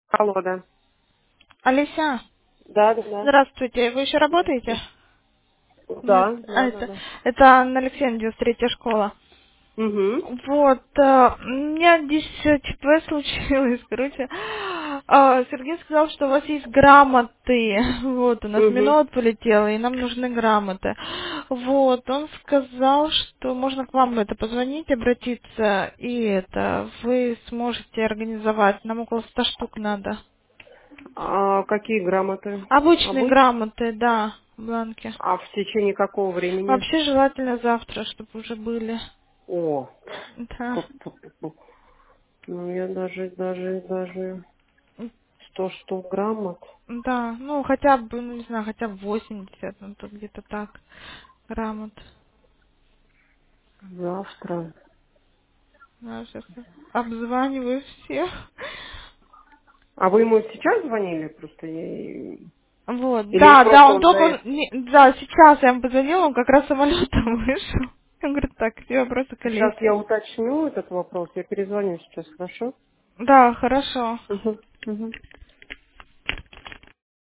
Алло, да. Олеся, Да, да, да. здравствуйте. Вы еще работаете? Здравствуйте. Нет, Да, да, да, да. это Анна Алексеевна, 93-я школа. Угу. Вот, у меня здесь ЧП случилось, короче. Сергей сказал, что у вас есть грамоты. Вот, у нас Угу. минут полетела, и нам нужны грамоты. Вот, он сказал, что можно к вам это позвонить, обратиться, и это вы сможете организовать. Нам около 100 штук надо. А какие грамоты? Обычные Обыч? грамоты, да, бланки. А в течение какого времени? Вообще желательно завтра, чтобы уже были. О, Да. пу-пу-пу-пу. Ну, я даже 100 штук грамот Да, ну хотя бы, ну не знаю, хотя бы 80, ну то где-то так. Грамот. завтра. Я сейчас обзваниваю всех. А вы ему сейчас звонили? Просто Вот, Или да, да, просто он он до только, этого? да, сейчас я ему позвонила, он как раз самолетом вышел. Он говорит, так, все вопросы к Сейчас я Олесе. уточню этот вопрос. Я перезвоню сейчас, хорошо? Да, хорошо. Угу. Угу.